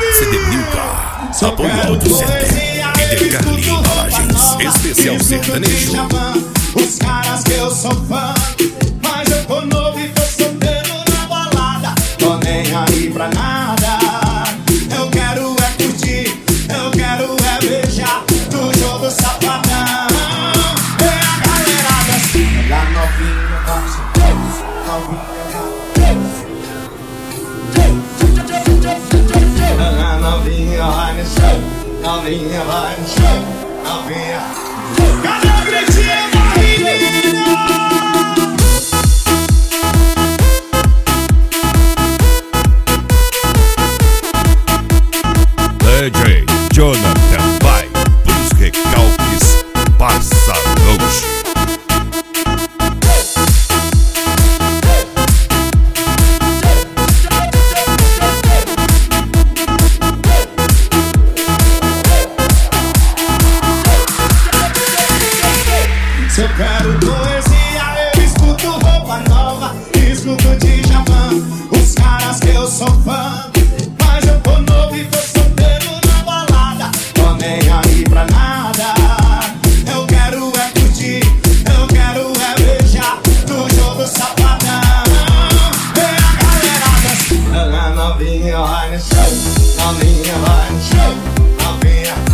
CD Milka, apoio Áudio Sertém, Intercarli Embalagens, especial sertanejo. Os caras que eu sou fã, mas eu tô novo e tô solteiro na balada. Tô nem aí pra nada. Eu quero é curtir, eu quero é beijar no jogo safadão. E a galerada assim, lá novinha vai, novinha vai no chão, novinha vai no chão, novinha. Cadê o gritinho da menina? DJ Jonathan vai pros recalques, passa longe. Se eu quero poesia, eu escuto roupa nova, escuto Djavan, os caras que eu sou fã. Mas eu tô novo e tô solteiro na balada, tô nem aí pra nada. Eu quero é curtir, eu quero é beijar no jogo safadão. E a galerada, a novinha vai no chão, novinha vai no chão, novinha.